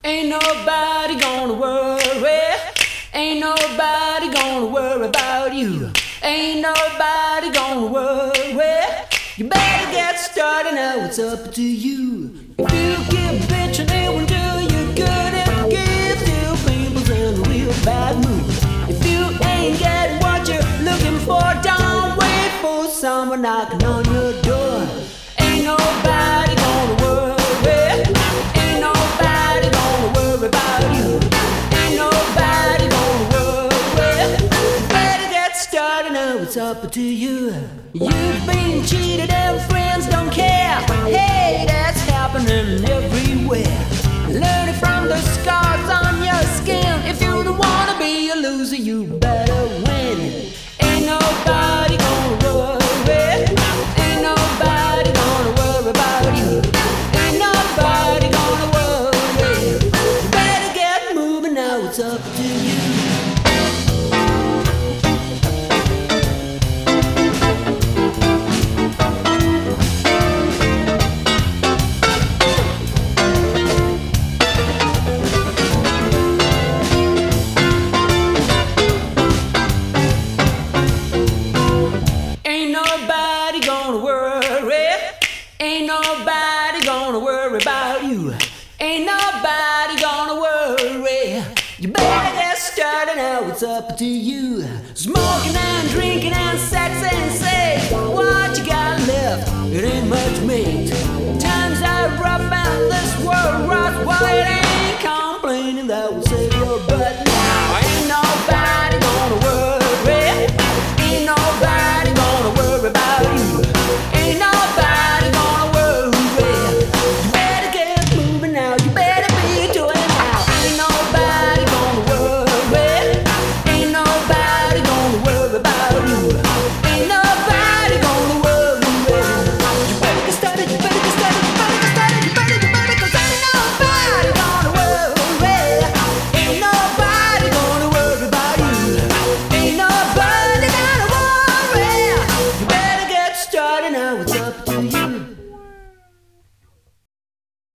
Ain't nobody gonna worry. Ain't nobody gonna worry about you. Ain't nobody gonna worry. You better get started now, it's up to you. If you keep bitching, they won't do you good. It gives you people's in a real bad mood. If you ain't getting what you're looking for, don't wait for someone knocking on your door. Ain't nobody gonna worry. Ain't nobody gonna worry about you. Ain't nobody gonna worry. Better get started now, it's up to you. You've been cheated and friends don't care. Hey, that's happening everywhere. Learn it from the scars on your skin. If you don't wanna be a loser, you better win. Ain't nobody gonna worry. Ain't nobody gonna worry about you. Ain't nobody gonna worry. You better get moving now, it's up to you. Ain't nobody gonna worry. Ain't nobody gonna worry about you. Ain't nobody gonna worry. You better get started now, it's up to you. Smoking and drinking and sex and say, what you got left? It ain't much meat. Times are rough and this world rots. Why